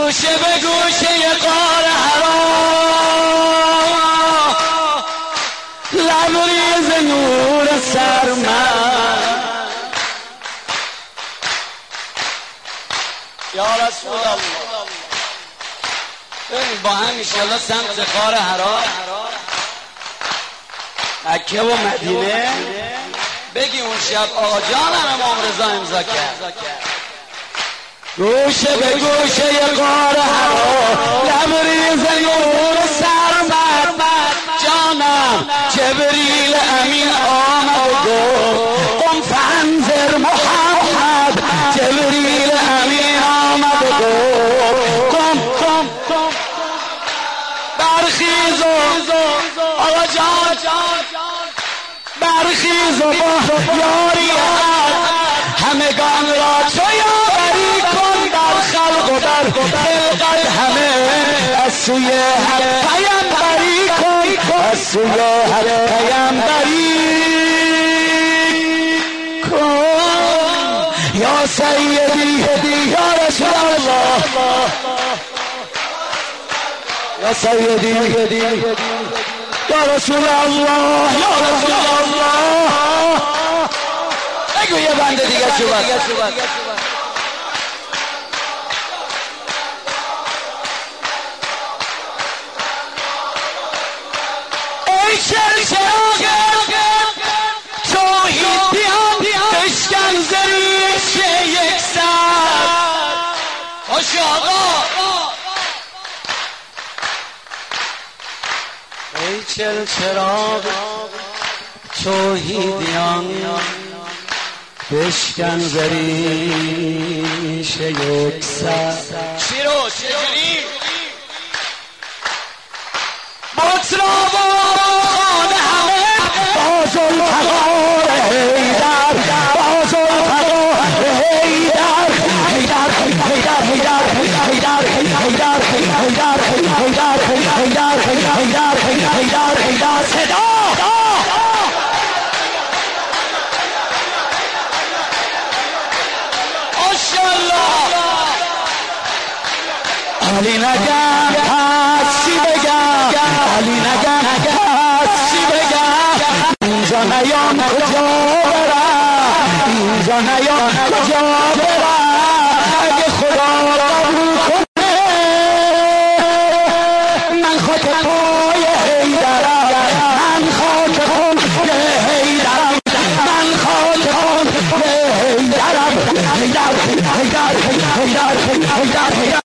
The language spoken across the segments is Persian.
گوشه به گوشه غار حرا لبریز نور سرمد یا رسول الله. بریم با هم انشالله سمت غار حرا مکه و مدینه بگی اون شب آقا جانم امام رضا امضا کرد. گوشه به گوشه غار حرا لبریز نور سرمد جانم جبریل امین آمد و گفت قم فانذر محمد. جبریل امین آمد و گفت قم برخیز و آقا جان برخیز و با یاری همگان را چو یاوری کن در خلق و در خلقت همه از سوی حق پیمبری کن از سوی حق پیمبری کن یا سیدی یا رسول الله یا سیدی یا رسول الله یا رسول الله. بگو یه بنده دیگه شوبت. ای چراغ توحیدیان بشکن زریش یک سر. باشه آقا. ای چراغ توحیدیان بشکن زریش یک سر. چی رو چجوری؟ بطرا با خانه همه باز الفقار حیدر باز الفقار حیدر حیدر حیدر حیدر حیدر حیدر حیدر حیدر حیدر حیدر حیدر حیدر صدا علی نگم هستی بگم علی نگم هستی بگم اینجا نیام کجا برم اینجا نیام کجا برم اگه خدا قبول کنه من خاک پای حیدرم من خاک پای حیدرم من خاک پای حیدرم حیدر حیدر حیدر حیدر حیدر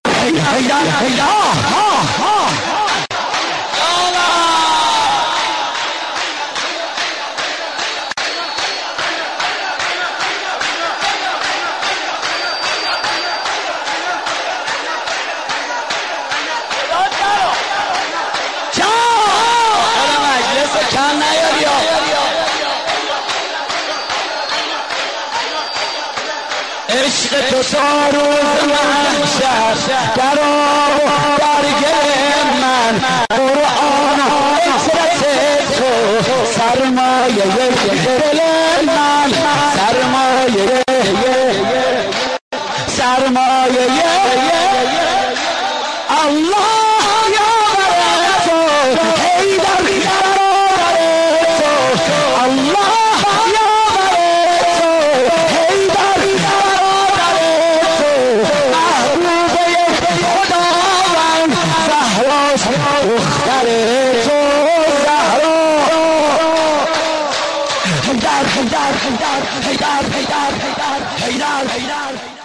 عشق تو تا روز محشر در آب برگل من قرآن عزت تو سرمایه دل من سرمایه الله یاور تو حیدر یاور تو الله یاور تو حیدر یاور تو محبوب خداوند زهرا دختر تو زهرا حیدر حیدر حیدر حیدر حیدر حیدر حیدر